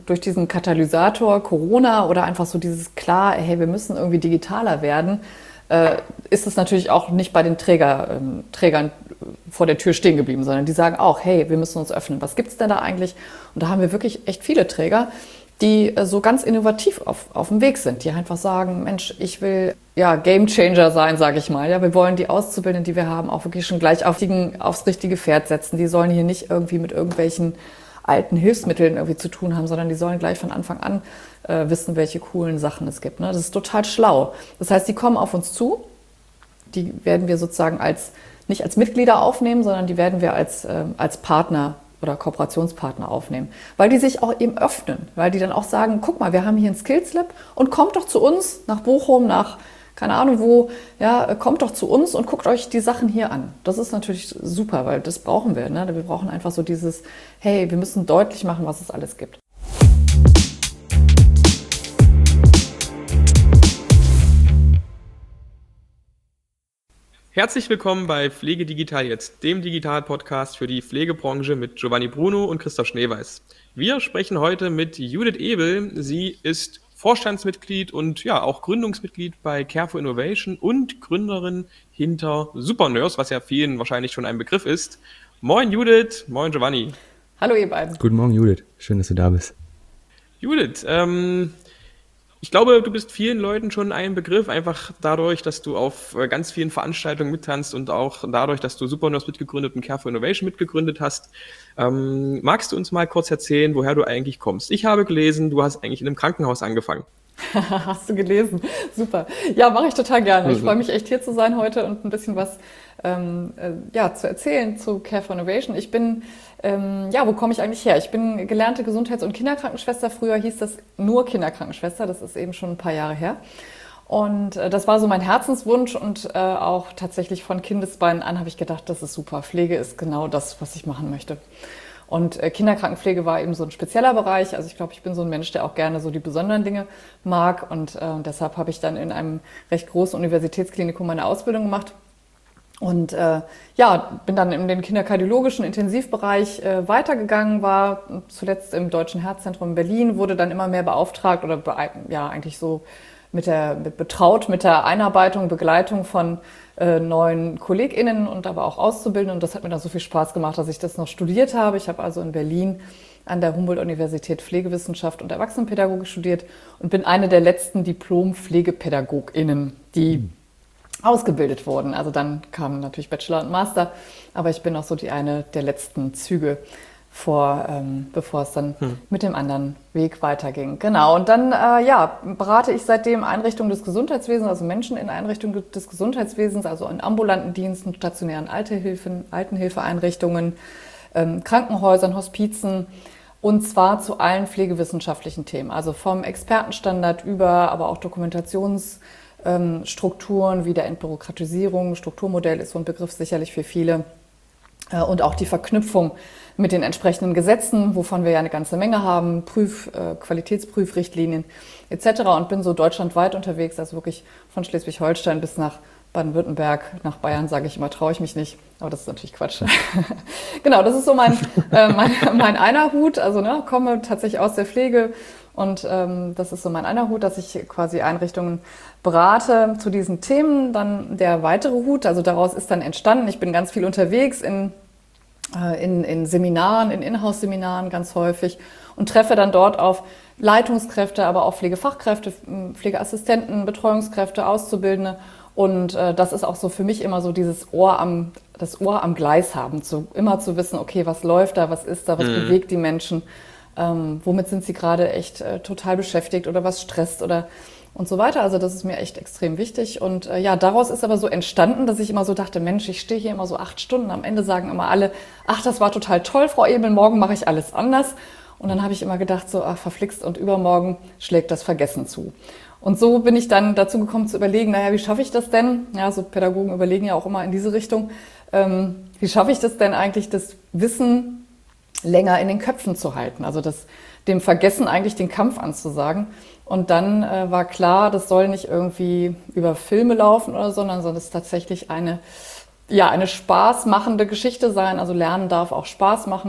Durch diesen Katalysator Corona oder einfach so dieses klar, hey, wir müssen irgendwie digitaler werden, ist es natürlich auch nicht bei den Trägern vor der Tür stehen geblieben, sondern die sagen auch, hey, wir müssen uns öffnen. Was gibt's denn da eigentlich? Und da haben wir wirklich echt viele Träger, die so ganz innovativ auf dem Weg sind, die einfach sagen, Mensch, ich will ja Game Changer sein, sage ich mal. Ja, wir wollen die Auszubildenden, die wir haben, auch wirklich schon gleich aufs richtige Pferd setzen. Die sollen hier nicht irgendwie mit irgendwelchen alten Hilfsmitteln irgendwie zu tun haben, sondern die sollen gleich von Anfang an wissen, welche coolen Sachen es gibt. Ne? Das ist total schlau. Das heißt, die kommen auf uns zu, die werden wir sozusagen nicht als Mitglieder aufnehmen, sondern die werden wir als Partner oder Kooperationspartner aufnehmen, weil die sich auch eben öffnen, weil die dann auch sagen, guck mal, wir haben hier ein Skills Lab und kommt doch zu uns nach Bochum, nach keine Ahnung wo, ja, kommt doch zu uns und guckt euch die Sachen hier an. Das ist natürlich super, weil das brauchen wir, ne? Wir brauchen einfach so dieses, hey, wir müssen deutlich machen, was es alles gibt. Herzlich willkommen bei Pflege Digital jetzt, dem Digital-Podcast für die Pflegebranche mit Giovanni Bruno und Christoph Schneeweiß. Wir sprechen heute mit Judith Ebel. Sie ist Vorstandsmitglied und ja auch Gründungsmitglied bei Care for Innovation und Gründerin hinter Supernurse, was ja vielen wahrscheinlich schon ein Begriff ist. Moin Judith, moin Giovanni. Hallo ihr beiden. Guten Morgen Judith, schön, dass du da bist. Judith, ich glaube, du bist vielen Leuten schon ein Begriff, einfach dadurch, dass du auf ganz vielen Veranstaltungen mittanzt und auch dadurch, dass du Supernurse mitgegründet und Care for Innovation mitgegründet hast. Magst du uns mal kurz erzählen, woher du eigentlich kommst? Ich habe gelesen, du hast eigentlich in einem Krankenhaus angefangen. Hast du gelesen? Super. Ja, mache ich total gerne. Ich freue mich echt hier zu sein heute und ein bisschen was zu erzählen zu Care for Innovation. Ich bin, wo komme ich eigentlich her? Ich bin gelernte Gesundheits- und Kinderkrankenschwester. Früher hieß das nur Kinderkrankenschwester. Das ist eben schon ein paar Jahre her. Und das war so mein Herzenswunsch und auch tatsächlich von Kindesbeinen an habe ich gedacht, das ist super. Pflege ist genau das, was ich machen möchte. Und Kinderkrankenpflege war eben so ein spezieller Bereich. Also ich glaube, ich bin so ein Mensch, der auch gerne so die besonderen Dinge mag. Und deshalb habe ich dann in einem recht großen Universitätsklinikum meine Ausbildung gemacht. Und bin dann in den kinderkardiologischen Intensivbereich weitergegangen, war zuletzt im Deutschen Herzzentrum in Berlin, wurde dann immer mehr beauftragt oder eigentlich so betraut mit der Einarbeitung, Begleitung von neuen KollegInnen und aber auch Auszubildenden. Und das hat mir dann so viel Spaß gemacht, dass ich das noch studiert habe. Ich habe also in Berlin an der Humboldt-Universität Pflegewissenschaft und Erwachsenenpädagogik studiert und bin eine der letzten Diplom-PflegepädagogInnen, die ausgebildet wurden. Also dann kamen natürlich Bachelor und Master, aber ich bin auch so eine der letzten Züge bevor es dann mit dem anderen Weg weiterging. Genau, und dann berate ich seitdem Einrichtungen des Gesundheitswesens, also Menschen in Einrichtungen des Gesundheitswesens, also in ambulanten Diensten, stationären Altenhilfeeinrichtungen, Krankenhäusern, Hospizen, und zwar zu allen pflegewissenschaftlichen Themen, also vom Expertenstandard über, aber auch Dokumentationsstrukturen wie der Entbürokratisierung. Strukturmodell ist so ein Begriff sicherlich für viele. Und auch die Verknüpfung mit den entsprechenden Gesetzen, wovon wir ja eine ganze Menge haben, Qualitätsprüfrichtlinien etc. Und bin so deutschlandweit unterwegs, also wirklich von Schleswig-Holstein bis nach Baden-Württemberg, nach Bayern sage ich immer, traue ich mich nicht, aber das ist natürlich Quatsch. Genau, das ist so mein einer Hut, also komme tatsächlich aus der Pflege und das ist so mein einer Hut, dass ich quasi Einrichtungen berate zu diesen Themen. Dann der weitere Hut, also daraus ist dann entstanden, ich bin ganz viel unterwegs in Seminaren, in Inhouse-Seminaren ganz häufig und treffe dann dort auf Leitungskräfte, aber auch Pflegefachkräfte, Pflegeassistenten, Betreuungskräfte, Auszubildende. Und das ist auch so für mich immer so das Ohr am Gleis haben, immer zu wissen, okay, was läuft da, was ist da, was bewegt die Menschen, womit sind sie gerade echt total beschäftigt oder was stresst oder und so weiter. Also das ist mir echt extrem wichtig. Und daraus ist aber so entstanden, dass ich immer so dachte, Mensch, ich stehe hier immer so 8 Stunden. Am Ende sagen immer alle, ach, das war total toll, Frau Ebel, morgen mache ich alles anders. Und dann habe ich immer gedacht, so, ach, verflixt, und übermorgen schlägt das Vergessen zu. Und so bin ich dann dazu gekommen zu überlegen, wie schaffe ich das denn? Ja, so Pädagogen überlegen ja auch immer in diese Richtung. Wie schaffe ich das denn eigentlich, das Wissen länger in den Köpfen zu halten? Also dem Vergessen eigentlich den Kampf anzusagen. Und dann war klar, das soll nicht irgendwie über Filme laufen oder so, sondern es ist tatsächlich eine spaßmachende Geschichte sein. Also Lernen darf auch Spaß machen.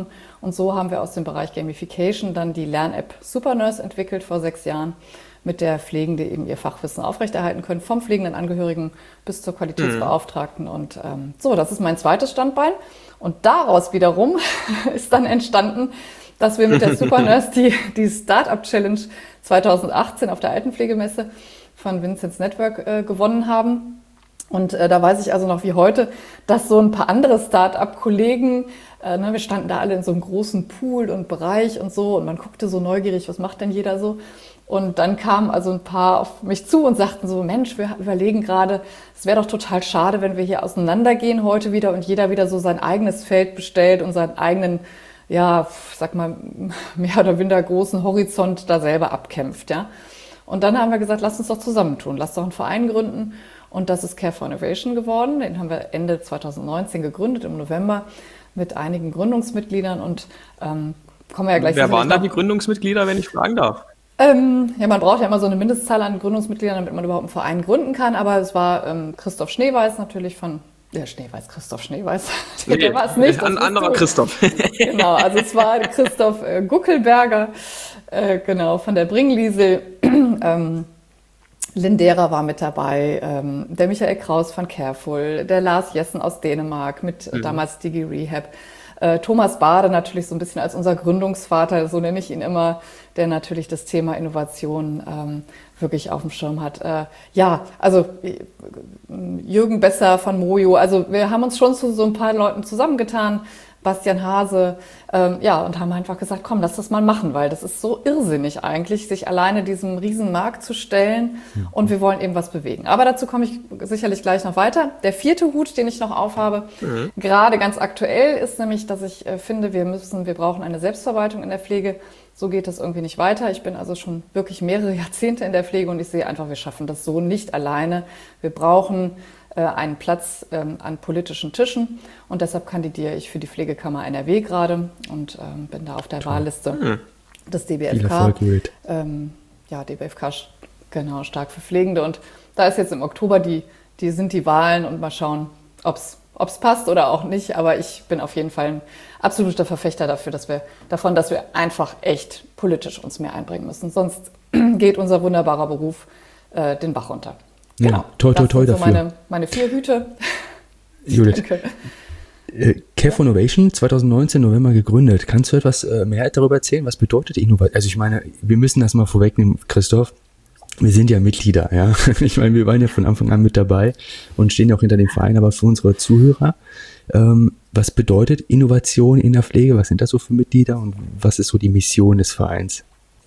Und so haben wir aus dem Bereich Gamification dann die Lern-App Supernurse entwickelt vor 6 Jahren, mit der Pflegende eben ihr Fachwissen aufrechterhalten können, vom pflegenden Angehörigen bis zur Qualitätsbeauftragten. Und so, das ist mein zweites Standbein. Und daraus wiederum ist dann entstanden, dass wir mit der Supernurse die Startup Challenge 2018 auf der Altenpflegemesse von Vincent's Network gewonnen haben. Und da weiß ich also noch wie heute, dass so ein paar andere Start-up-Kollegen, wir standen da alle in so einem großen Pool und Bereich und so, und man guckte so neugierig, was macht denn jeder so? Und dann kamen also ein paar auf mich zu und sagten so, Mensch, wir überlegen gerade, es wäre doch total schade, wenn wir hier auseinandergehen heute wieder und jeder wieder so sein eigenes Feld bestellt und seinen eigenen, ja, sag mal, mehr oder minder großen Horizont da selber abkämpft, ja. Und dann haben wir gesagt, lass uns doch zusammentun, lass doch einen Verein gründen. Und das ist Care for Innovation geworden. Den haben wir Ende 2019 gegründet, im November, mit einigen Gründungsmitgliedern. Und kommen wir ja gleich. Wer waren da die Gründungsmitglieder, wenn ich fragen darf? Ja, man braucht ja immer so eine Mindestzahl an Gründungsmitgliedern, damit man überhaupt einen Verein gründen kann. Aber es war Christoph Schneeweiß natürlich Christoph Schneeweiß. Nee, der war es nicht. Ein anderer Christoph. Genau, also es war Christoph Guckelberger, genau, von der Bringliesel. Lindera war mit dabei, der Michael Kraus von Careful, der Lars Jessen aus Dänemark mit damals Digi Rehab. Thomas Bade natürlich so ein bisschen als unser Gründungsvater, so nenne ich ihn immer, der natürlich das Thema Innovation wirklich auf dem Schirm hat. Also Jürgen Besser von Mojo, also wir haben uns schon zu so ein paar Leuten zusammengetan, Bastian Hase, und haben einfach gesagt, komm, lass das mal machen, weil das ist so irrsinnig eigentlich, sich alleine diesem riesen Markt zu stellen, und wir wollen eben was bewegen. Aber dazu komme ich sicherlich gleich noch weiter. Der 4. Hut, den ich noch aufhabe, gerade ganz aktuell, ist nämlich, dass ich finde, wir brauchen eine Selbstverwaltung in der Pflege. So geht das irgendwie nicht weiter. Ich bin also schon wirklich mehrere Jahrzehnte in der Pflege und ich sehe einfach, wir schaffen das so nicht alleine. Wir brauchen einen Platz an politischen Tischen, und deshalb kandidiere ich für die Pflegekammer NRW gerade und bin da auf der Wahlliste des DBFK. DBFK, genau, stark für Pflegende, und da ist jetzt im Oktober sind die Wahlen, und mal schauen, ob's passt oder auch nicht, aber ich bin auf jeden Fall ein absoluter Verfechter dass wir einfach echt politisch uns mehr einbringen müssen, sonst geht unser wunderbarer Beruf den Bach runter. Genau. Ja, toi so dafür. Meine 4 Hüte. Judith, Care for Innovation 2019 November gegründet. Kannst du etwas mehr darüber erzählen? Was bedeutet Innovation? Also ich meine, wir müssen das mal vorwegnehmen, Christoph. Wir sind ja Mitglieder, ja. Ich meine, wir waren ja von Anfang an mit dabei und stehen ja auch hinter dem Verein, aber für unsere Zuhörer, was bedeutet Innovation in der Pflege? Was sind das so für Mitglieder und was ist so die Mission des Vereins?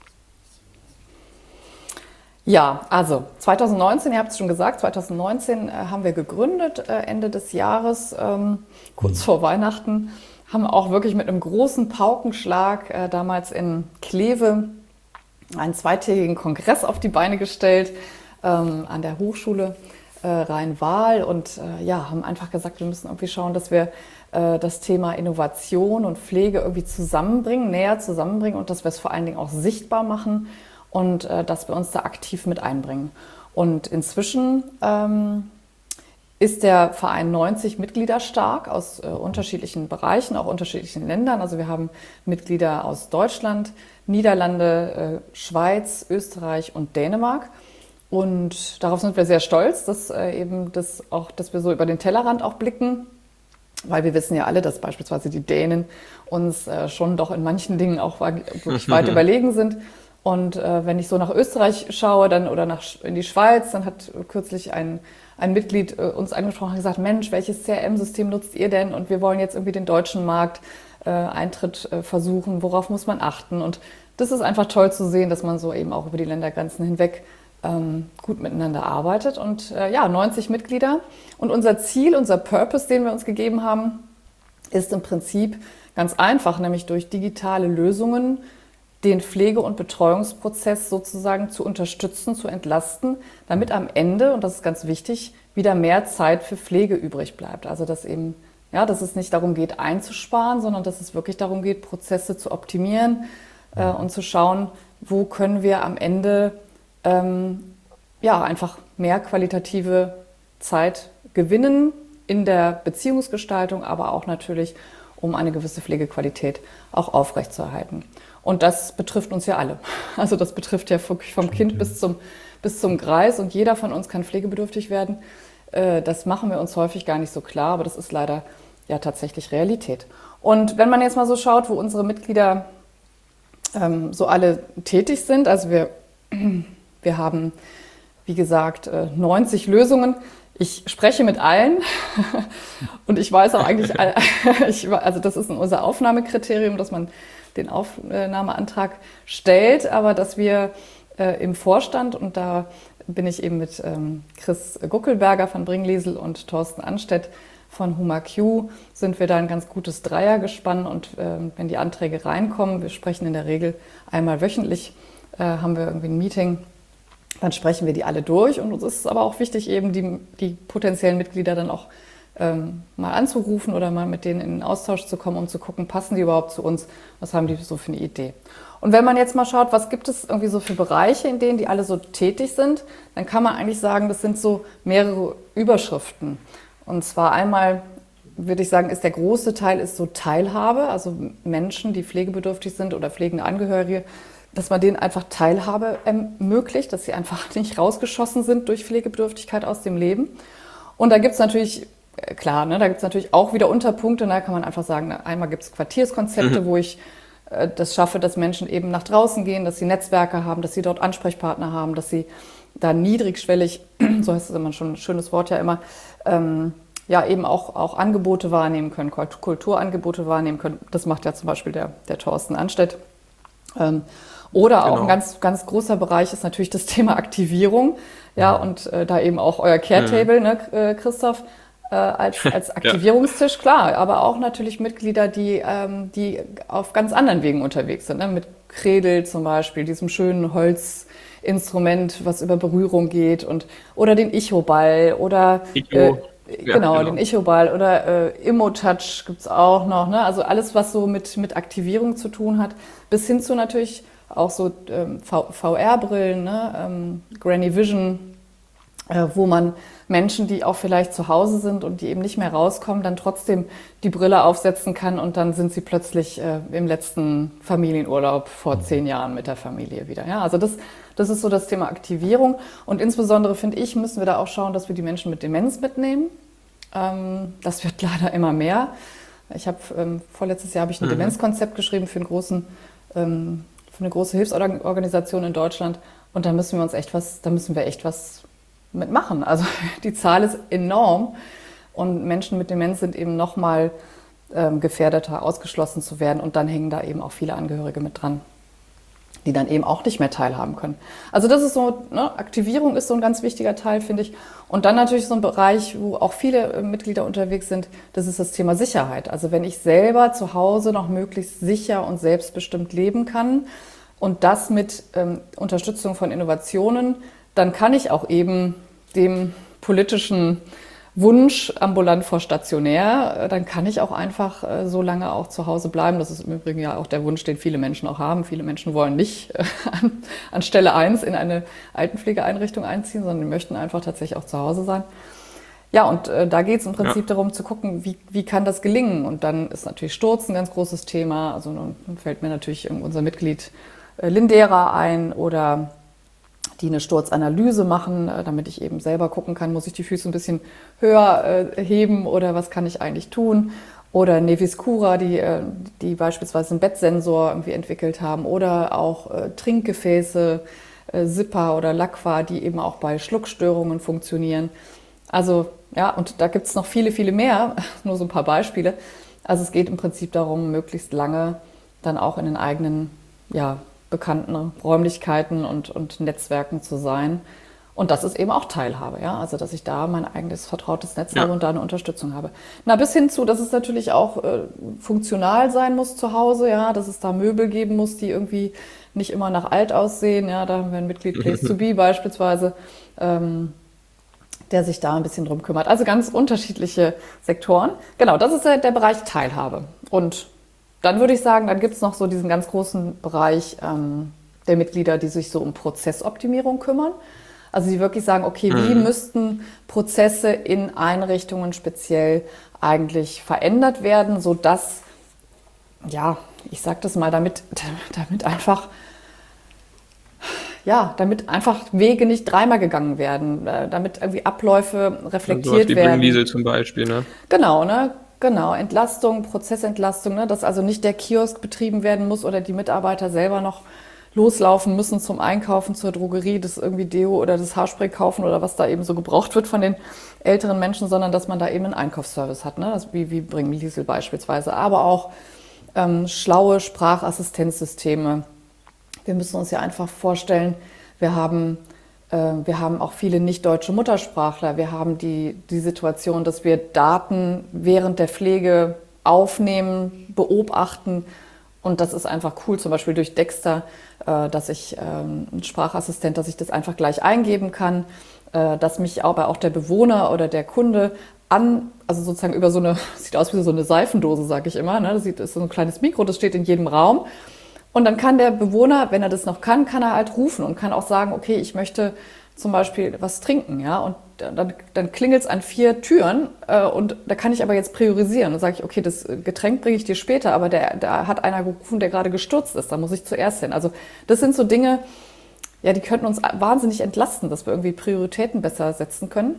Ja, also 2019, ihr habt es schon gesagt, 2019 haben wir gegründet, Ende des Jahres, kurz vor Weihnachten, haben auch wirklich mit einem großen Paukenschlag damals in Kleve einen 2-tägigen Kongress auf die Beine gestellt, an der Hochschule Rhein-Waal, und haben einfach gesagt, wir müssen irgendwie schauen, dass wir das Thema Innovation und Pflege irgendwie näher zusammenbringen, und dass wir es vor allen Dingen auch sichtbar machen. Und dass wir uns da aktiv mit einbringen. Und inzwischen ist der Verein 90 Mitglieder stark aus unterschiedlichen Bereichen, auch unterschiedlichen Ländern. Also wir haben Mitglieder aus Deutschland, Niederlande, Schweiz, Österreich und Dänemark. Und darauf sind wir sehr stolz, dass wir so über den Tellerrand auch blicken. Weil wir wissen ja alle, dass beispielsweise die Dänen uns schon doch in manchen Dingen auch wirklich weit überlegen sind. Und wenn ich so nach Österreich schaue oder in die Schweiz, dann hat kürzlich ein Mitglied uns angesprochen und gesagt, Mensch, welches CRM-System nutzt ihr denn? Und wir wollen jetzt irgendwie den deutschen Markt Eintritt versuchen. Worauf muss man achten? Und das ist einfach toll zu sehen, dass man so eben auch über die Ländergrenzen hinweg gut miteinander arbeitet. Und 90 Mitglieder. Und unser Ziel, unser Purpose, den wir uns gegeben haben, ist im Prinzip ganz einfach, nämlich durch digitale Lösungen den Pflege- und Betreuungsprozess sozusagen zu unterstützen, zu entlasten, damit am Ende, und das ist ganz wichtig, wieder mehr Zeit für Pflege übrig bleibt. Also dass es nicht darum geht, einzusparen, sondern dass es wirklich darum geht, Prozesse zu optimieren und zu schauen, wo können wir am Ende einfach mehr qualitative Zeit gewinnen in der Beziehungsgestaltung, aber auch natürlich, um eine gewisse Pflegequalität auch aufrechtzuerhalten. Und das betrifft uns ja alle. Also das betrifft ja wirklich vom Kind bis zum Greis und jeder von uns kann pflegebedürftig werden. Das machen wir uns häufig gar nicht so klar, aber das ist leider ja tatsächlich Realität. Und wenn man jetzt mal so schaut, wo unsere Mitglieder so alle tätig sind, also wir haben, wie gesagt, 90 Lösungen. Ich spreche mit allen und ich weiß auch eigentlich, also das ist unser Aufnahmekriterium, dass man den Aufnahmeantrag stellt, aber dass wir im Vorstand, und da bin ich eben mit Chris Guckelberger von Bringliesel und Thorsten Anstedt von HumaQ, sind wir da ein ganz gutes Dreiergespann und wenn die Anträge reinkommen, wir sprechen in der Regel einmal wöchentlich, haben wir irgendwie ein Meeting, dann sprechen wir die alle durch und uns ist aber auch wichtig, eben die potenziellen Mitglieder dann auch mal anzurufen oder mal mit denen in den Austausch zu kommen, um zu gucken, passen die überhaupt zu uns, was haben die so für eine Idee. Und wenn man jetzt mal schaut, was gibt es irgendwie so für Bereiche, in denen die alle so tätig sind, dann kann man eigentlich sagen, das sind so mehrere Überschriften. Und zwar einmal, würde ich sagen, ist der große Teil ist so Teilhabe, also Menschen, die pflegebedürftig sind oder pflegende Angehörige, dass man denen einfach Teilhabe ermöglicht, dass sie einfach nicht rausgeschossen sind durch Pflegebedürftigkeit aus dem Leben. Und da gibt es natürlich, klar, da gibt es natürlich auch wieder Unterpunkte, da kann man einfach sagen, einmal gibt es Quartierskonzepte, wo ich das schaffe, dass Menschen eben nach draußen gehen, dass sie Netzwerke haben, dass sie dort Ansprechpartner haben, dass sie da niedrigschwellig, so heißt es immer schon ein schönes Wort ja immer, ja eben auch Angebote wahrnehmen können, Kulturangebote wahrnehmen können. Das macht ja zum Beispiel der Thorsten Anstedt. Oder auch ein ganz, ganz großer Bereich ist natürlich das Thema Aktivierung. Ja, und da eben auch euer Care-Table, ne, Christoph, als Aktivierungstisch, klar, aber auch natürlich Mitglieder, die auf ganz anderen Wegen unterwegs sind, ne? Mit Kredel zum Beispiel, diesem schönen Holzinstrument, was über Berührung geht, oder den Icho-Ball oder genau, den Icho-Ball oder Immo-Touch gibt's auch noch, ne? Also alles, was so mit Aktivierung zu tun hat, bis hin zu natürlich auch so VR-Brillen, ne? Granny Vision, wo man Menschen, die auch vielleicht zu Hause sind und die eben nicht mehr rauskommen, dann trotzdem die Brille aufsetzen kann und dann sind sie plötzlich im letzten Familienurlaub vor 10 Jahren mit der Familie wieder. Ja, also das ist so das Thema Aktivierung und insbesondere, finde ich, müssen wir da auch schauen, dass wir die Menschen mit Demenz mitnehmen. Das wird leider immer mehr. Ich habe vorletztes Jahr habe ich ein Demenzkonzept geschrieben für eine große Hilfsorganisation in Deutschland und da müssen wir echt was mitmachen. Also die Zahl ist enorm und Menschen mit Demenz sind eben noch mal gefährdeter, ausgeschlossen zu werden und dann hängen da eben auch viele Angehörige mit dran, die dann eben auch nicht mehr teilhaben können. Also das ist so, ne, Aktivierung ist so ein ganz wichtiger Teil, finde ich. Und dann natürlich so ein Bereich, wo auch viele Mitglieder unterwegs sind, das ist das Thema Sicherheit. Also wenn ich selber zu Hause noch möglichst sicher und selbstbestimmt leben kann und das mit Unterstützung von Innovationen, dann kann ich auch eben dem politischen Wunsch ambulant vor stationär, dann kann ich auch einfach so lange auch zu Hause bleiben. Das ist im Übrigen ja auch der Wunsch, den viele Menschen auch haben. Viele Menschen wollen nicht an Stelle 1 in eine Altenpflegeeinrichtung einziehen, sondern die möchten einfach tatsächlich auch zu Hause sein. Ja, und da geht es im Prinzip darum zu gucken, wie kann das gelingen? Und dann ist natürlich Sturz ein ganz großes Thema. Also nun fällt mir natürlich unser Mitglied Lindera ein oder die eine Sturzanalyse machen, damit ich eben selber gucken kann, muss ich die Füße ein bisschen höher heben oder was kann ich eigentlich tun? Oder Nevis Cura, die beispielsweise einen Bettsensor irgendwie entwickelt haben oder auch Trinkgefäße, Sippa oder Lacqua, die eben auch bei Schluckstörungen funktionieren. Also ja, und da gibt es noch viele, viele mehr, nur so ein paar Beispiele. Also es geht im Prinzip darum, möglichst lange dann auch in den eigenen, ja, bekannten Räumlichkeiten und Netzwerken zu sein. Und das ist eben auch Teilhabe, ja. Also, dass ich da mein eigenes vertrautes Netz habe und da eine Unterstützung habe. Na, bis hin zu, dass es natürlich auch funktional sein muss zu Hause, ja, dass es da Möbel geben muss, die irgendwie nicht immer nach alt aussehen. Ja, da haben wir ein Mitglied Place to Be beispielsweise, der sich da ein bisschen drum kümmert. Also ganz unterschiedliche Sektoren. Genau, das ist der Bereich Teilhabe. Und dann würde ich sagen, dann gibt es noch so diesen ganz großen Bereich der Mitglieder, die sich so um Prozessoptimierung kümmern. Also die wirklich sagen, okay, wie müssten Prozesse in Einrichtungen speziell eigentlich verändert werden, sodass ja, ich sage das mal, damit einfach Wege nicht dreimal gegangen werden, damit irgendwie Abläufe reflektiert wie werden. Bringdiesel zum Beispiel, ne? Genau, ne? Genau, Entlastung, Prozessentlastung, ne? Dass also nicht der Kiosk betrieben werden muss oder die Mitarbeiter selber noch loslaufen müssen zum Einkaufen, zur Drogerie, das irgendwie Deo oder das Haarspray kaufen oder was da eben so gebraucht wird von den älteren Menschen, sondern dass man da eben einen Einkaufsservice hat, ne? Das wie Bringdiesel beispielsweise, aber auch schlaue Sprachassistenzsysteme. Wir müssen uns ja einfach vorstellen, wir haben auch viele nicht-deutsche Muttersprachler. Wir haben die Situation, dass wir Daten während der Pflege aufnehmen, beobachten. Und das ist einfach cool, zum Beispiel durch Dexter, dass ich ein Sprachassistent, dass ich das einfach gleich eingeben kann, dass mich aber auch der Bewohner oder der Kunde also sozusagen über sieht aus wie so eine Seifendose, sage ich immer, ne? Das ist so ein kleines Mikro, das steht in jedem Raum. Und dann kann der Bewohner, wenn er das noch kann er halt rufen und kann auch sagen, okay, ich möchte zum Beispiel was trinken, ja, und dann klingelt es an 4 Türen und da kann ich aber jetzt priorisieren und sage ich, okay, das Getränk bringe ich dir später, aber da hat einer gerufen, der gerade gestürzt ist, da muss ich zuerst hin. Also das sind so Dinge, ja, die könnten uns wahnsinnig entlasten, dass wir irgendwie Prioritäten besser setzen können.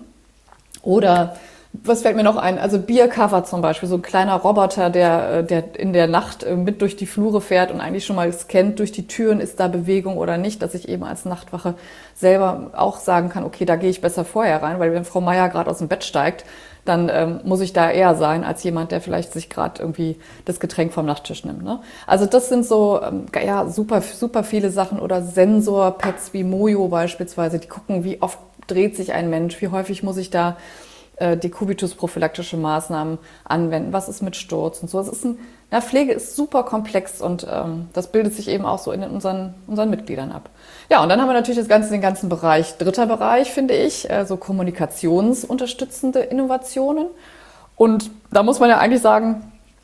Oder was fällt mir noch ein? Also Beer-Cover zum Beispiel, so ein kleiner Roboter, der in der Nacht mit durch die Flure fährt und eigentlich schon mal scannt durch die Türen, ist da Bewegung oder nicht, dass ich eben als Nachtwache selber auch sagen kann, okay, da gehe ich besser vorher rein, weil wenn Frau Meier gerade aus dem Bett steigt, dann muss ich da eher sein, als jemand, der vielleicht sich gerade irgendwie das Getränk vom Nachttisch nimmt, ne? Also das sind so super, super viele Sachen oder Sensorpads wie Mojo beispielsweise, die gucken, wie oft dreht sich ein Mensch, wie häufig muss ich da Dekubitus-prophylaktische Maßnahmen anwenden, was ist mit Sturz und so. Pflege ist super komplex und das bildet sich eben auch so in unseren Mitgliedern ab. Ja, und dann haben wir natürlich den ganzen Bereich, dritter Bereich, finde ich, so kommunikationsunterstützende Innovationen. Und da muss man ja eigentlich sagen,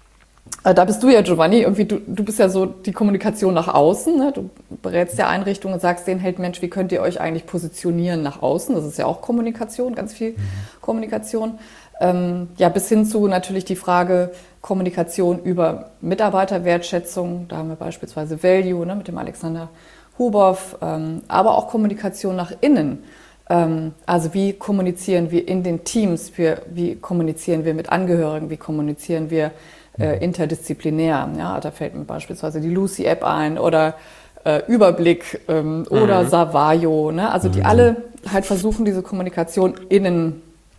da bist du ja, Giovanni, irgendwie du bist ja so die Kommunikation nach außen, ne? Du berätst ja Einrichtungen und sagst denen, hey Mensch, wie könnt ihr euch eigentlich positionieren nach außen? Das ist ja auch Kommunikation, ganz viel Kommunikation. Bis hin zu natürlich die Frage Kommunikation über Mitarbeiterwertschätzung. Da haben wir beispielsweise Value, ne, mit dem Alexander Hubow, aber auch Kommunikation nach innen. Also wie kommunizieren wir in den Teams, wie kommunizieren wir mit Angehörigen, wie kommunizieren wir interdisziplinär. Ja, da fällt mir beispielsweise die Lucy-App ein oder Überblick oder Savayo. Ne? Also die alle halt versuchen, diese Kommunikation innen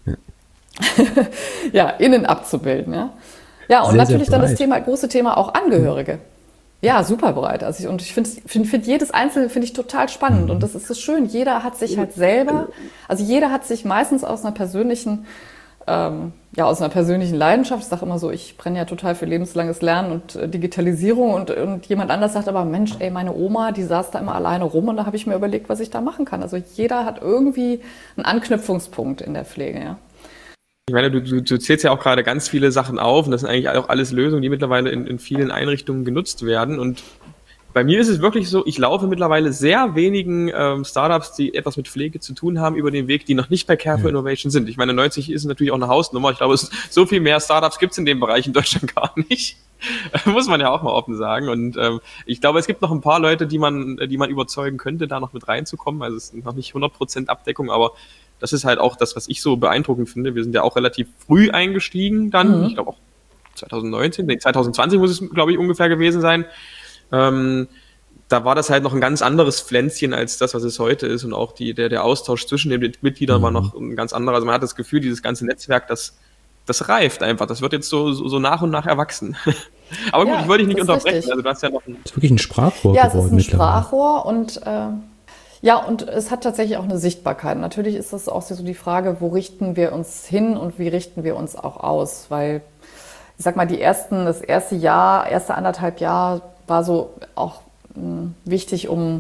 abzubilden. Ja, und sehr, natürlich sehr dann das große Thema auch Angehörige. Ja, super breit. Also ich finde jedes Einzelne finde ich total spannend und das ist so schön. Jeder hat sich halt selber, also jeder hat sich meistens aus einer persönlichen Leidenschaft. Ich sage immer so, ich brenne ja total für lebenslanges Lernen und Digitalisierung und jemand anders sagt aber, Mensch, ey, meine Oma, die saß da immer alleine rum und da habe ich mir überlegt, was ich da machen kann. Also jeder hat irgendwie einen Anknüpfungspunkt in der Pflege, ja. Ich meine, du zählst ja auch gerade ganz viele Sachen auf und das sind eigentlich auch alles Lösungen, die mittlerweile in vielen Einrichtungen genutzt werden und bei mir ist es wirklich so, ich laufe mittlerweile sehr wenigen Startups, die etwas mit Pflege zu tun haben, über den Weg, die noch nicht bei Care for Innovation sind. Ich meine, 90 ist natürlich auch eine Hausnummer. Ich glaube, so viel mehr Startups gibt es in dem Bereich in Deutschland gar nicht. Muss man ja auch mal offen sagen. Und ich glaube, es gibt noch ein paar Leute, die man überzeugen könnte, da noch mit reinzukommen. Also es ist noch nicht 100% Abdeckung, aber das ist halt auch das, was ich so beeindruckend finde. Wir sind ja auch relativ früh eingestiegen dann. Ich glaube auch 2020 muss es, glaube ich, ungefähr gewesen sein. Da war das halt noch ein ganz anderes Pflänzchen als das, was es heute ist und auch der Austausch zwischen den Mitgliedern war noch ein ganz anderer. Also man hat das Gefühl, dieses ganze Netzwerk, das reift einfach. Das wird jetzt so nach und nach erwachsen. Aber gut, ich wollte dich nicht unterbrechen. Richtig. Also du hast ja noch das ist wirklich ein Sprachrohr geworden. Ja, es ist ein Sprachrohr und und es hat tatsächlich auch eine Sichtbarkeit. Natürlich ist das auch so die Frage, wo richten wir uns hin und wie richten wir uns auch aus? Weil, ich sag mal, das erste 1,5 Jahr war so auch wichtig, um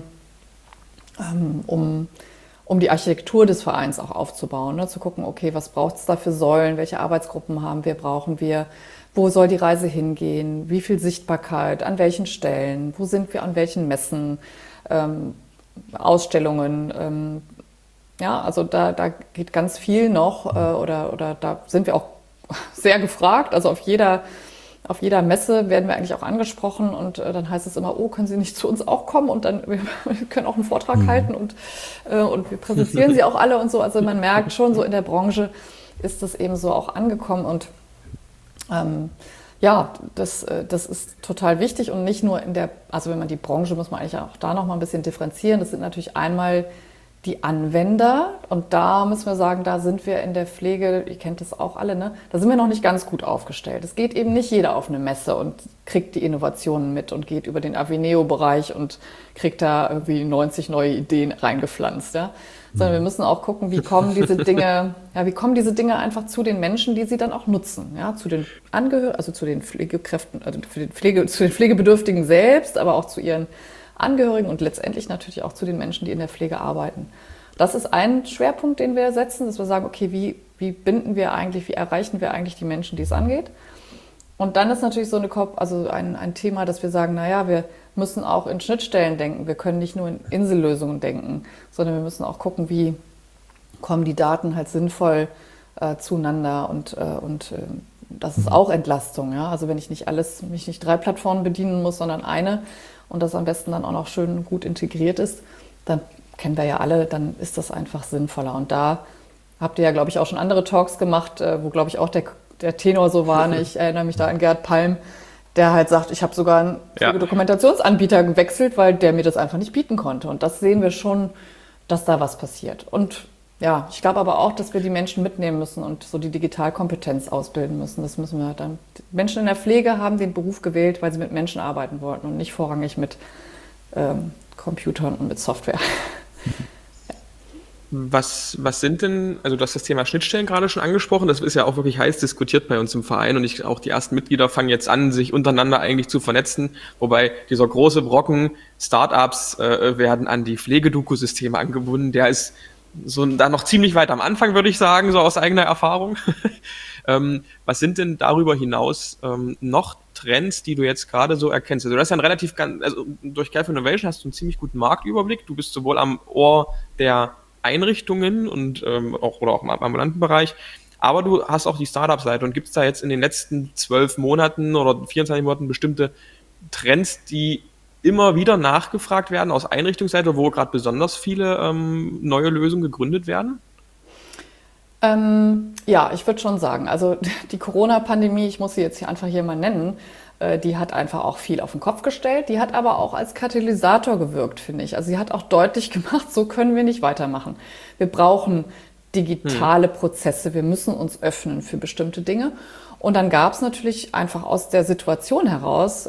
die Architektur des Vereins auch aufzubauen, ne? Zu gucken, okay, was braucht es da für Säulen, welche Arbeitsgruppen brauchen wir, wo soll die Reise hingehen, wie viel Sichtbarkeit, an welchen Stellen, wo sind wir, an welchen Messen, Ausstellungen, also da geht ganz viel noch oder da sind wir auch sehr gefragt, also auf jeder auf jeder Messe werden wir eigentlich auch angesprochen und dann heißt es immer, oh, können Sie nicht zu uns auch kommen und dann wir können auch einen Vortrag halten und wir präsentieren Sie auch alle und so. Also man merkt schon, so in der Branche ist das eben so auch angekommen und das ist total wichtig und nicht nur also wenn man die Branche, muss man eigentlich auch da noch mal ein bisschen differenzieren. Das sind natürlich einmal die Anwender und da müssen wir sagen, da sind wir in der Pflege, ihr kennt das auch alle, ne? Da sind wir noch nicht ganz gut aufgestellt. Es geht eben nicht jeder auf eine Messe und kriegt die Innovationen mit und geht über den Aveneo-Bereich und kriegt da irgendwie 90 neue Ideen reingepflanzt, ja? Sondern wir müssen auch gucken, wie kommen diese Dinge einfach zu den Menschen, die sie dann auch nutzen, ja? Zu den Angehörigen, also zu den Pflegekräften, also zu den Pflegebedürftigen selbst, aber auch zu ihren Angehörigen und letztendlich natürlich auch zu den Menschen, die in der Pflege arbeiten. Das ist ein Schwerpunkt, den wir setzen, dass wir sagen, okay, wie erreichen wir eigentlich die Menschen, die es angeht? Und dann ist natürlich so ein Thema, dass wir sagen, naja, wir müssen auch in Schnittstellen denken. Wir können nicht nur in Insellösungen denken, sondern wir müssen auch gucken, wie kommen die Daten halt sinnvoll zueinander und das ist auch Entlastung. Ja? Also wenn ich mich nicht 3 Plattformen bedienen muss, sondern eine, und das am besten dann auch noch schön gut integriert ist, dann kennen wir ja alle, dann ist das einfach sinnvoller. Und da habt ihr ja, glaube ich, auch schon andere Talks gemacht, wo, glaube ich, auch der Tenor so war. Ne? Ich erinnere mich da an Gerd Palm, der halt sagt, ich habe sogar einen Dokumentationsanbieter gewechselt, weil der mir das einfach nicht bieten konnte. Und das sehen wir schon, dass da was passiert. Und ja, ich glaube aber auch, dass wir die Menschen mitnehmen müssen und so die Digitalkompetenz ausbilden müssen. Das müssen wir dann. Menschen in der Pflege haben den Beruf gewählt, weil sie mit Menschen arbeiten wollten und nicht vorrangig mit Computern und mit Software. Was sind denn, also du hast das Thema Schnittstellen gerade schon angesprochen, das ist ja auch wirklich heiß diskutiert bei uns im Verein und auch die ersten Mitglieder fangen jetzt an, sich untereinander eigentlich zu vernetzen, wobei dieser große Brocken Startups werden an die Pflegedoku-Systeme angebunden, der ist so da noch ziemlich weit am Anfang, würde ich sagen, so aus eigener Erfahrung. Was sind denn darüber hinaus noch Trends, die du jetzt gerade so erkennst? Also das ist ja durch Care for Innovation hast du einen ziemlich guten Marktüberblick. Du bist sowohl am Ohr der Einrichtungen und auch im ambulanten Bereich, aber du hast auch die Startup-Seite und gibt es da jetzt in den letzten 12 Monaten oder 24 Monaten bestimmte Trends, die immer wieder nachgefragt werden aus Einrichtungsseite, wo gerade besonders viele neue Lösungen gegründet werden? Ja, ich würde schon sagen, also die Corona-Pandemie, ich muss sie jetzt hier mal nennen, die hat einfach auch viel auf den Kopf gestellt, die hat aber auch als Katalysator gewirkt, finde ich. Also sie hat auch deutlich gemacht, so können wir nicht weitermachen. Wir brauchen digitale Prozesse, wir müssen uns öffnen für bestimmte Dinge. Und dann gab es natürlich einfach aus der Situation heraus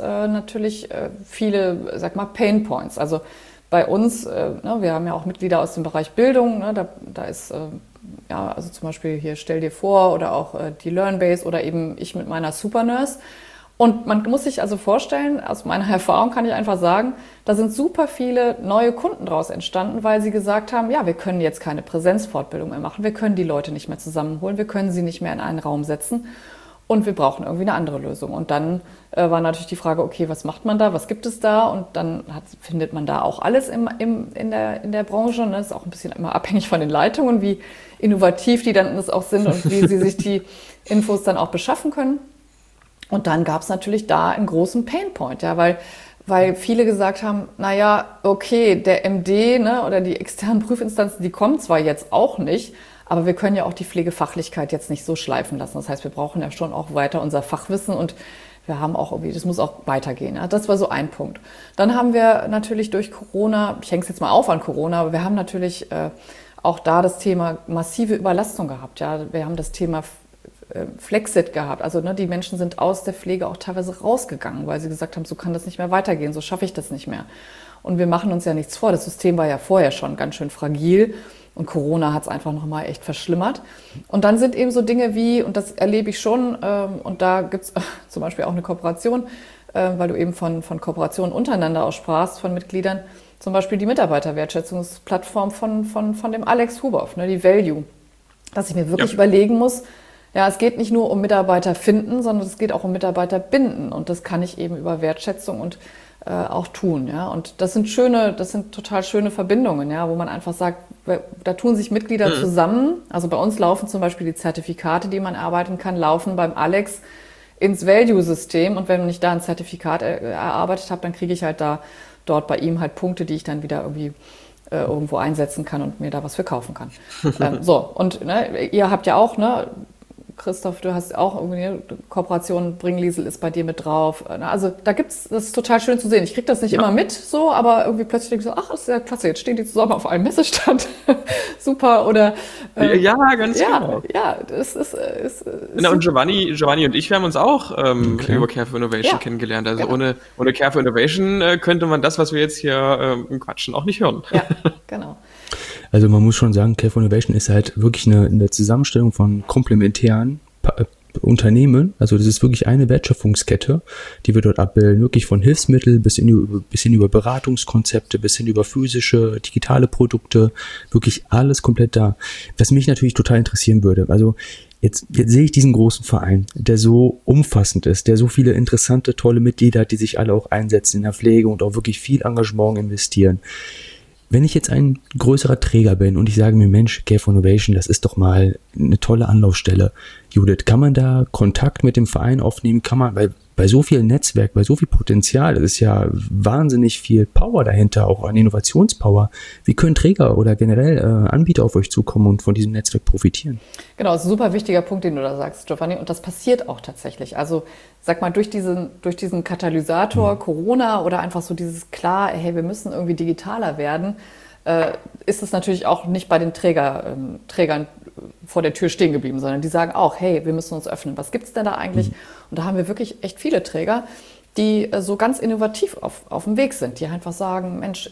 viele, Pain Points. Also bei uns, wir haben ja auch Mitglieder aus dem Bereich Bildung, ne, da ist also zum Beispiel hier Stell dir vor oder auch die LearnBase oder eben ich mit meiner Supernurse. Und man muss sich also vorstellen, aus meiner Erfahrung kann ich einfach sagen, da sind super viele neue Kunden draus entstanden, weil sie gesagt haben, ja, wir können jetzt keine Präsenzfortbildung mehr machen, wir können die Leute nicht mehr zusammenholen, wir können sie nicht mehr in einen Raum setzen und wir brauchen irgendwie eine andere Lösung. Und dann war natürlich die Frage, okay, was macht man da, was gibt es da? Und dann findet man da auch alles in der Branche. Ne? Das ist auch ein bisschen immer abhängig von den Leitungen, wie innovativ die dann das auch sind und wie sie sich die Infos dann auch beschaffen können. Und dann gab es natürlich da einen großen Painpoint, ja, weil viele gesagt haben, naja, okay, der MD, ne, oder die externen Prüfinstanzen, die kommen zwar jetzt auch nicht, aber wir können ja auch die Pflegefachlichkeit jetzt nicht so schleifen lassen. Das heißt, wir brauchen ja schon auch weiter unser Fachwissen und wir haben auch irgendwie, das muss auch weitergehen. Ja. Das war so ein Punkt. Dann haben wir natürlich durch Corona, ich hänge es jetzt mal auf an Corona, aber wir haben natürlich auch da das Thema massive Überlastung gehabt. Ja. Wir haben das Thema Flexit gehabt. Also die Menschen sind aus der Pflege auch teilweise rausgegangen, weil sie gesagt haben, so kann das nicht mehr weitergehen, so schaffe ich das nicht mehr. Und wir machen uns ja nichts vor. Das System war ja vorher schon ganz schön fragil und Corona hat es einfach nochmal echt verschlimmert. Und dann sind eben so Dinge wie, und das erlebe ich schon, und da gibt es zum Beispiel auch eine Kooperation, weil du eben von Kooperationen untereinander auch sprachst, von Mitgliedern, zum Beispiel die Mitarbeiterwertschätzungsplattform von dem Alex Huboff, ne, die Value, dass ich mir wirklich überlegen muss, ja, es geht nicht nur um Mitarbeiter finden, sondern es geht auch um Mitarbeiter binden. Und das kann ich eben über Wertschätzung und auch tun. Ja? Und das sind total schöne Verbindungen, ja, wo man einfach sagt, da tun sich Mitglieder zusammen. Also bei uns laufen zum Beispiel die Zertifikate, die man erarbeiten kann, laufen beim Alex ins Value-System und wenn ich da ein Zertifikat erarbeitet habe, dann kriege ich halt dort bei ihm halt Punkte, die ich dann wieder irgendwie irgendwo einsetzen kann und mir da was für kaufen kann. Und ne, ihr habt ja auch, ne, Christoph, du hast auch irgendwie eine Kooperation, Bringliesel ist bei dir mit drauf. Also da das ist total schön zu sehen. Ich kriege das nicht immer mit, so, aber irgendwie plötzlich denke ich so, ach, das ist ja klasse, jetzt stehen die zusammen auf einem Messestand. Super, oder... ja, ganz genau. Ja, das ist und Giovanni und ich, wir haben uns auch über Care for Innovation kennengelernt. Also ohne Care for Innovation könnte man das, was wir jetzt hier quatschen, auch nicht hören. Ja, genau. Also man muss schon sagen, Care for Innovation ist halt wirklich eine Zusammenstellung von komplementären Unternehmen. Also das ist wirklich eine Wertschöpfungskette, die wir dort abbilden. Wirklich von Hilfsmittel bis hin über Beratungskonzepte, bis hin über physische, digitale Produkte. Wirklich alles komplett da. Was mich natürlich total interessieren würde, also jetzt sehe ich diesen großen Verein, der so umfassend ist, der so viele interessante, tolle Mitglieder hat, die sich alle auch einsetzen in der Pflege und auch wirklich viel Engagement investieren. Wenn ich jetzt ein größerer Träger bin und ich sage mir, Mensch, Care for Innovation, das ist doch mal eine tolle Anlaufstelle. Judith, kann man da Kontakt mit dem Verein aufnehmen? Kann man, weil bei so viel Netzwerk, bei so viel Potenzial, es ist ja wahnsinnig viel Power dahinter, auch an Innovationspower. Wie können Träger oder generell Anbieter auf euch zukommen und von diesem Netzwerk profitieren? Genau, das ist ein super wichtiger Punkt, den du da sagst, Giovanni. Und das passiert auch tatsächlich. Also sag mal, durch diesen Katalysator Corona oder einfach so dieses klar, hey, wir müssen irgendwie digitaler werden, ist es natürlich auch nicht bei den Trägern vor der Tür stehen geblieben, sondern die sagen auch, hey, wir müssen uns öffnen. Was gibt es denn da eigentlich? Und da haben wir wirklich echt viele Träger, die so ganz innovativ auf dem Weg sind, die einfach sagen, Mensch,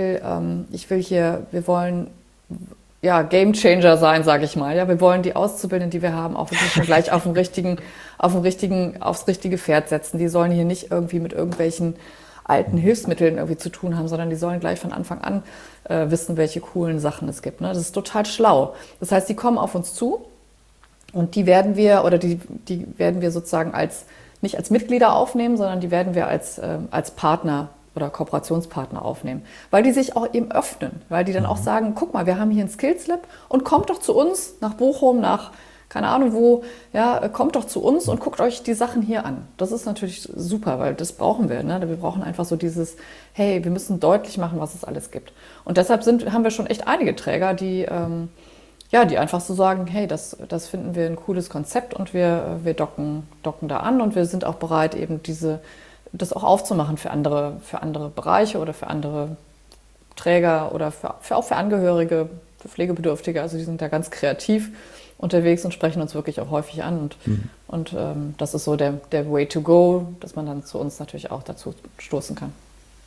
wir wollen ja Game Changer sein, sage ich mal. Ja, wir wollen die Auszubildenden, die wir haben, auch wirklich schon gleich aufs richtige Pferd setzen. Die sollen hier nicht irgendwie mit irgendwelchen alten Hilfsmitteln irgendwie zu tun haben, sondern die sollen gleich von Anfang an wissen, welche coolen Sachen es gibt. Ne? Das ist total schlau. Das heißt, die kommen auf uns zu und die werden wir sozusagen nicht als Mitglieder aufnehmen, sondern die werden wir als Partner oder Kooperationspartner aufnehmen, weil die sich auch eben öffnen, weil die dann auch sagen, guck mal, wir haben hier ein Skills Lab und kommt doch zu uns nach Bochum, nach keine Ahnung wo, ja, kommt doch zu uns und guckt euch die Sachen hier an. Das ist natürlich super, weil das brauchen wir. Ne? Wir brauchen einfach so dieses, hey, wir müssen deutlich machen, was es alles gibt. Und deshalb haben wir schon echt einige Träger, die einfach so sagen, hey, das finden wir ein cooles Konzept und wir docken da an und wir sind auch bereit, eben das auch aufzumachen für andere Bereiche oder für andere Träger oder auch für Angehörige, für Pflegebedürftige. Also die sind da ganz kreativ unterwegs und sprechen uns wirklich auch häufig an. Und das ist so der Way to go, dass man dann zu uns natürlich auch dazu stoßen kann.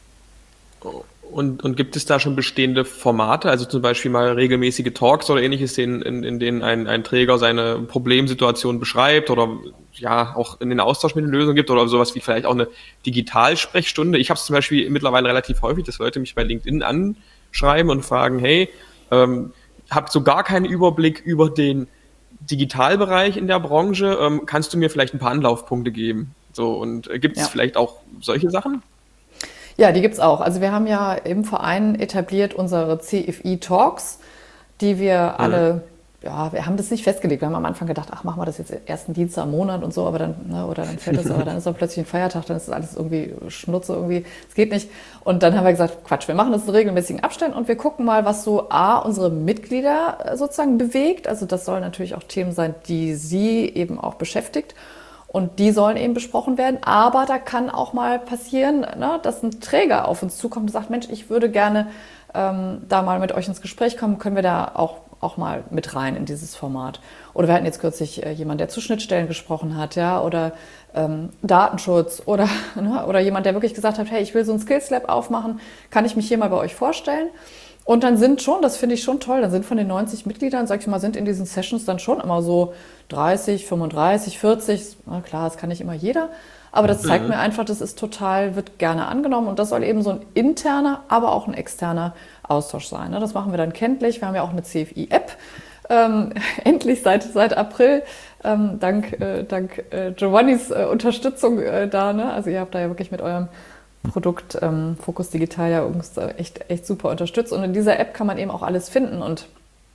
Und gibt es da schon bestehende Formate, also zum Beispiel mal regelmäßige Talks oder ähnliches, in denen ein Träger seine Problemsituation beschreibt oder ja auch in den Austausch mit den Lösungen gibt oder sowas wie vielleicht auch eine Digitalsprechstunde? Ich habe es zum Beispiel mittlerweile relativ häufig, dass Leute mich bei LinkedIn anschreiben und fragen, hey, habt so gar keinen Überblick über den Digitalbereich in der Branche, kannst du mir vielleicht ein paar Anlaufpunkte geben? So, und gibt es vielleicht auch solche Sachen? Ja, die gibt's auch. Also wir haben ja im Verein etabliert unsere CFI-Talks, die wir alle, wir haben das nicht festgelegt. Wir haben am Anfang gedacht, ach, machen wir das jetzt ersten Dienstag am Monat und so, aber dann, oder dann fällt das, aber dann ist dann plötzlich ein Feiertag, dann ist das alles irgendwie Schnutze irgendwie, es geht nicht. Und dann haben wir gesagt, Quatsch, wir machen das in regelmäßigen Abständen und wir gucken mal, was so unsere Mitglieder sozusagen bewegt. Also das sollen natürlich auch Themen sein, die sie eben auch beschäftigt. Und die sollen eben besprochen werden. Aber da kann auch mal passieren, ne, dass ein Träger auf uns zukommt und sagt, Mensch, ich würde gerne da mal mit euch ins Gespräch kommen. Können wir da auch mal mit rein in dieses Format? Oder wir hatten jetzt kürzlich jemanden, der zu Schnittstellen gesprochen hat, ja, oder Datenschutz oder jemand, der wirklich gesagt hat, hey, ich will so ein Skills Lab aufmachen. Kann ich mich hier mal bei euch vorstellen? Und dann das finde ich schon toll, dann sind von den 90 Mitgliedern, sag ich mal, sind in diesen Sessions dann schon immer so 30, 35, 40, na klar, das kann nicht immer jeder, aber das zeigt mir einfach, wird gerne angenommen und das soll eben so ein interner, aber auch ein externer Austausch sein. Ne? Das machen wir dann kenntlich, wir haben ja auch eine CFI-App, endlich seit April, dank Giovannis Unterstützung da, ne? Also ihr habt da ja wirklich mit eurem Produkt Fokus Digital ja uns echt super unterstützt. Und in dieser App kann man eben auch alles finden. Und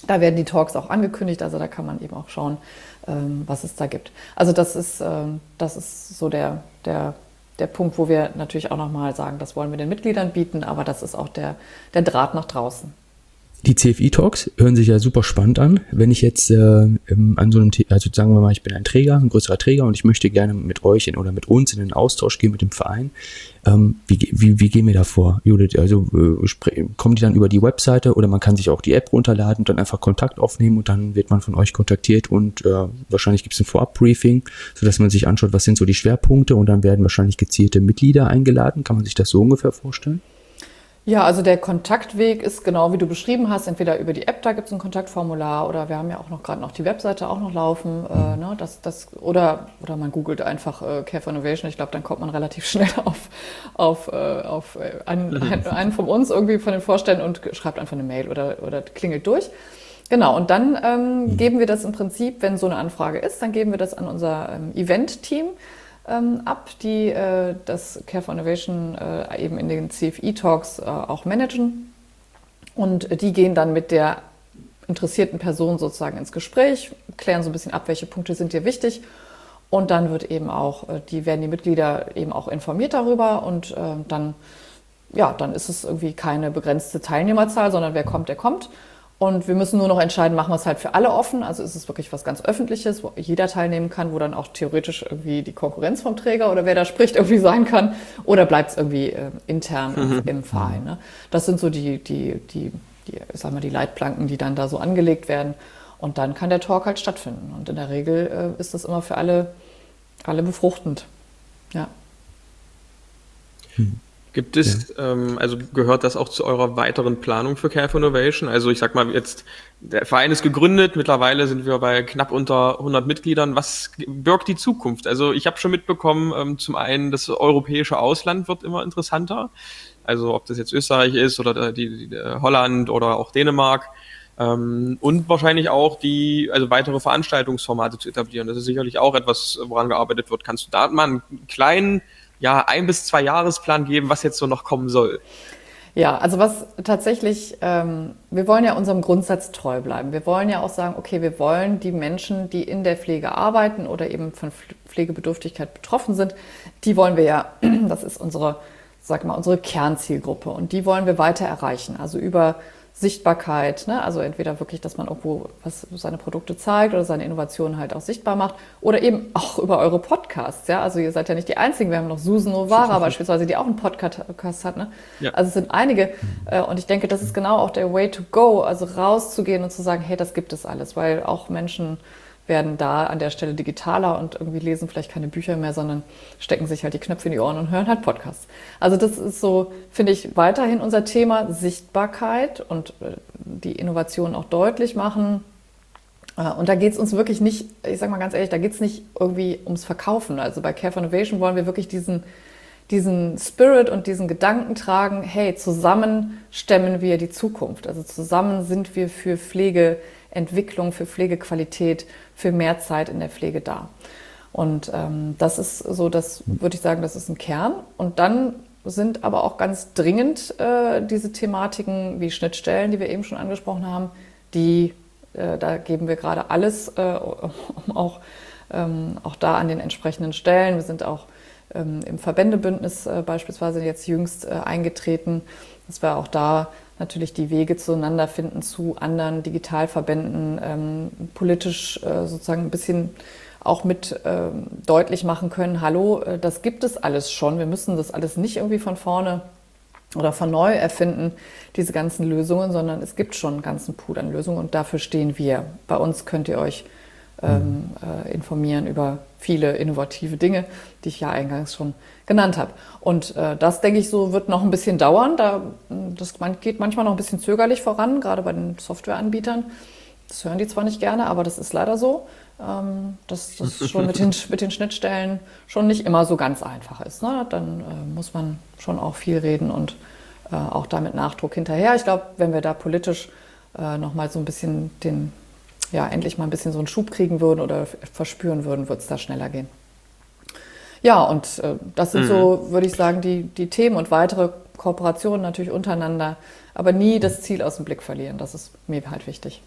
Da werden die Talks auch angekündigt, also da kann man eben auch schauen, was es da gibt. Also das ist so der Punkt, wo wir natürlich auch nochmal sagen, das wollen wir den Mitgliedern bieten, aber das ist auch der Draht nach draußen. Die CFI-Talks hören sich ja super spannend an. Wenn ich jetzt an so einem, also sagen wir mal, ich bin ein Träger, ein größerer Träger und ich möchte gerne mit euch oder mit uns in den Austausch gehen mit dem Verein, wie gehen wir da vor, Judith? Also kommen die dann über die Webseite oder man kann sich auch die App runterladen und dann einfach Kontakt aufnehmen und dann wird man von euch kontaktiert und wahrscheinlich gibt es ein Vorab-Briefing, sodass man sich anschaut, was sind so die Schwerpunkte und dann werden wahrscheinlich gezielte Mitglieder eingeladen. Kann man sich das so ungefähr vorstellen? Ja, also der Kontaktweg ist genau wie du beschrieben hast, entweder über die App, da gibt es ein Kontaktformular oder wir haben ja auch gerade noch die Webseite auch noch laufen, ne, oder man googelt einfach Care for Innovation, ich glaube, dann kommt man relativ schnell auf einen von uns irgendwie von den Vorständen und schreibt einfach eine Mail oder klingelt durch. Genau, und dann geben wir das im Prinzip, wenn so eine Anfrage ist, dann geben wir das an unser Event-Team ab, die das Care for Innovation eben in den CFI-Talks auch managen. Und die gehen dann mit der interessierten Person sozusagen ins Gespräch, klären so ein bisschen ab, welche Punkte sind dir wichtig. Und dann wird eben auch, werden die Mitglieder eben auch informiert darüber und dann ist es irgendwie keine begrenzte Teilnehmerzahl, sondern wer kommt, der kommt. Und wir müssen nur noch entscheiden, machen wir es halt für alle offen, also ist es wirklich was ganz Öffentliches, wo jeder teilnehmen kann, wo dann auch theoretisch irgendwie die Konkurrenz vom Träger oder wer da spricht irgendwie sein kann, oder bleibt es irgendwie intern im Verein. Ne? Das sind so die Leitplanken, die dann da so angelegt werden und dann kann der Talk halt stattfinden und in der Regel ist das immer für alle befruchtend. Ja. Gibt es, also gehört das auch zu eurer weiteren Planung für Care for Innovation? Also ich sag mal jetzt, der Verein ist gegründet, mittlerweile sind wir bei knapp unter 100 Mitgliedern. Was birgt die Zukunft? Also ich habe schon mitbekommen, zum einen das europäische Ausland wird immer interessanter. Also ob das jetzt Österreich ist oder die Holland oder auch Dänemark. Und wahrscheinlich auch weitere Veranstaltungsformate zu etablieren. Das ist sicherlich auch etwas, woran gearbeitet wird. Kannst du da mal einen kleinen 1 bis 2 Jahresplan geben, was jetzt so noch kommen soll? Ja, also was tatsächlich, wir wollen ja unserem Grundsatz treu bleiben. Wir wollen ja auch sagen, okay, wir wollen die Menschen, die in der Pflege arbeiten oder eben von Pflegebedürftigkeit betroffen sind, die wollen wir ja, das ist unsere Kernzielgruppe und die wollen wir weiter erreichen. Also über Sichtbarkeit, ne? Also entweder wirklich, dass man irgendwo seine Produkte zeigt oder seine Innovationen halt auch sichtbar macht oder eben auch über eure Podcasts, ja, also ihr seid ja nicht die Einzigen, wir haben noch Susan Novara beispielsweise, die auch einen Podcast hat, ne? Ja. Also es sind einige und ich denke, das ist genau auch der Way to go, also rauszugehen und zu sagen, hey, das gibt es alles, weil auch Menschen werden da an der Stelle digitaler und irgendwie lesen vielleicht keine Bücher mehr, sondern stecken sich halt die Knöpfe in die Ohren und hören halt Podcasts. Also das ist so, finde ich, weiterhin unser Thema Sichtbarkeit und die Innovationen auch deutlich machen. Und da geht es uns wirklich nicht, ich sage mal ganz ehrlich, da geht es nicht irgendwie ums Verkaufen. Also bei Care for Innovation wollen wir wirklich diesen Spirit und diesen Gedanken tragen, hey, zusammen stemmen wir die Zukunft. Also zusammen sind wir für Pflegeentwicklung, für Pflegequalität, für mehr Zeit in der Pflege da. Und das ist so, das würde ich sagen, das ist ein Kern. Und dann sind aber auch ganz dringend diese Thematiken wie Schnittstellen, die wir eben schon angesprochen haben, da geben wir gerade alles, um auch da an den entsprechenden Stellen. Wir sind auch im Verbändebündnis beispielsweise jetzt jüngst eingetreten, dass wir auch da natürlich die Wege zueinander finden zu anderen Digitalverbänden, politisch sozusagen ein bisschen auch mit deutlich machen können, hallo, das gibt es alles schon, wir müssen das alles nicht irgendwie von vorne oder von neu erfinden, diese ganzen Lösungen, sondern es gibt schon einen ganzen Pool an Lösungen und dafür stehen wir. Bei uns könnt ihr euch informieren über viele innovative Dinge, die ich ja eingangs schon genannt habe. Und das, denke ich, so wird noch ein bisschen dauern. Das geht manchmal noch ein bisschen zögerlich voran, gerade bei den Softwareanbietern. Das hören die zwar nicht gerne, aber das ist leider so, dass das schon mit den Schnittstellen schon nicht immer so ganz einfach ist. Ne? Dann muss man schon auch viel reden und auch da mit Nachdruck hinterher. Ich glaube, wenn wir da politisch noch mal so ein bisschen endlich mal ein bisschen so einen Schub kriegen würden oder verspüren würden, wird es da schneller gehen. Ja, und das sind so, würde ich sagen, die Themen und weitere Kooperationen natürlich untereinander, aber nie das Ziel aus dem Blick verlieren. Das ist mir halt wichtig.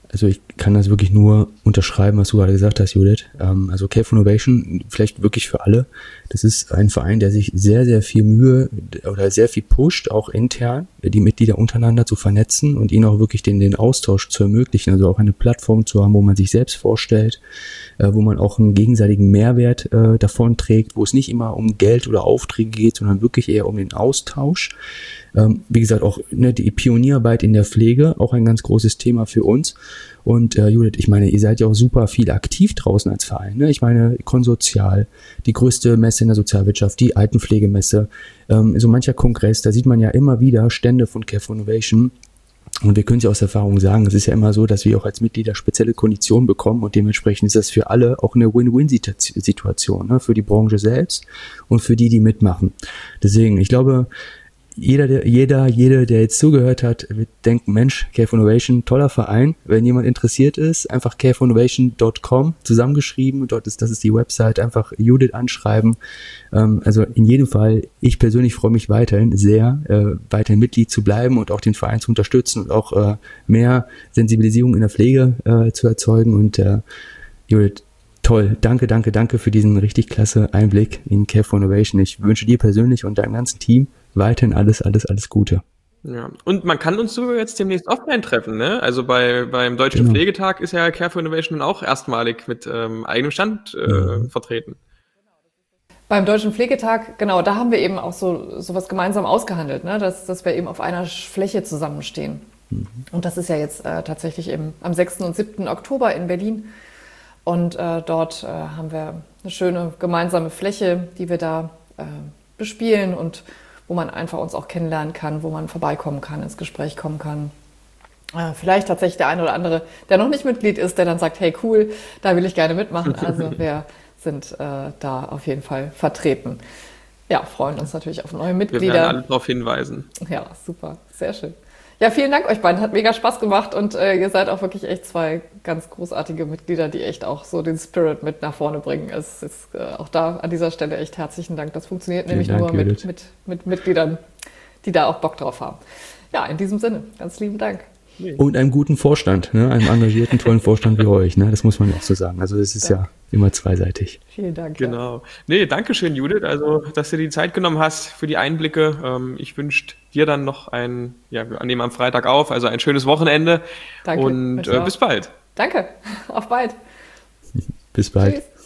Also ich kann das wirklich nur unterschreiben, was du gerade gesagt hast, Judith. Also Care for Innovation, vielleicht wirklich für alle. Das ist ein Verein, der sich sehr, sehr viel Mühe oder sehr viel pusht, auch intern, die Mitglieder untereinander zu vernetzen und ihnen auch wirklich den Austausch zu ermöglichen. Also auch eine Plattform zu haben, wo man sich selbst vorstellt, wo man auch einen gegenseitigen Mehrwert davon trägt, wo es nicht immer um Geld oder Aufträge geht, sondern wirklich eher um den Austausch. Wie gesagt, auch die Pionierarbeit in der Pflege, auch ein ganz großes Thema für uns. Und Judith, ich meine, ihr seid ja auch super viel aktiv draußen als Verein. Ne? Ich meine, Konsortial, die größte Messe in der Sozialwirtschaft, die Altenpflegemesse, so mancher Kongress, da sieht man ja immer wieder Stände von Care for Innovation. Und wir können es ja aus Erfahrung sagen, es ist ja immer so, dass wir auch als Mitglieder spezielle Konditionen bekommen und dementsprechend ist das für alle auch eine Win-Win-Situation, ne? Für die Branche selbst und für die mitmachen. Deswegen, ich glaube, jeder, der jetzt zugehört hat, wird denken, Mensch, Care for Innovation, toller Verein. Wenn jemand interessiert ist, einfach careforinnovation.com zusammengeschrieben. Das ist die Website. Einfach Judith anschreiben. Also in jedem Fall, ich persönlich freue mich weiterhin sehr, weiterhin Mitglied zu bleiben und auch den Verein zu unterstützen und auch mehr Sensibilisierung in der Pflege zu erzeugen. Und Judith, toll. Danke für diesen richtig klasse Einblick in Care for Innovation. Ich wünsche dir persönlich und deinem ganzen Team weiterhin alles Gute. Ja, und man kann uns sogar jetzt demnächst offline treffen, ne? Also beim Deutschen Pflegetag ist ja Care for Innovation auch erstmalig mit eigenem Stand vertreten. Beim Deutschen Pflegetag, genau, da haben wir eben auch sowas gemeinsam ausgehandelt, ne? Dass wir eben auf einer Fläche zusammenstehen. Und das ist ja jetzt tatsächlich eben am 6. und 7. Oktober in Berlin. Und dort haben wir eine schöne gemeinsame Fläche, die wir da bespielen und wo man einfach uns auch kennenlernen kann, wo man vorbeikommen kann, ins Gespräch kommen kann. Vielleicht tatsächlich der eine oder andere, der noch nicht Mitglied ist, der dann sagt, hey cool, da will ich gerne mitmachen. Also wir sind da auf jeden Fall vertreten. Ja, freuen uns natürlich auf neue Mitglieder. Wir werden alle darauf hinweisen. Ja, super, sehr schön. Ja, vielen Dank euch beiden, hat mega Spaß gemacht und ihr seid auch wirklich echt zwei ganz großartige Mitglieder, die echt auch so den Spirit mit nach vorne bringen. Es ist auch da an dieser Stelle echt herzlichen Dank. Das funktioniert nämlich nur mit Mitgliedern, die da auch Bock drauf haben. Ja, in diesem Sinne, ganz lieben Dank. Und einem guten Vorstand, ne? Einem engagierten, tollen Vorstand wie euch, ne? Das muss man ja auch so sagen. Also das ist ja immer zweiseitig. Vielen Dank. Genau. Ja. Nee, danke schön, Judith, also dass du dir die Zeit genommen hast für die Einblicke. Ich wünsche dir dann noch wir nehmen am Freitag auf, also ein schönes Wochenende. Danke. Und bis bald. Danke, auf bald. Bis bald. Tschüss.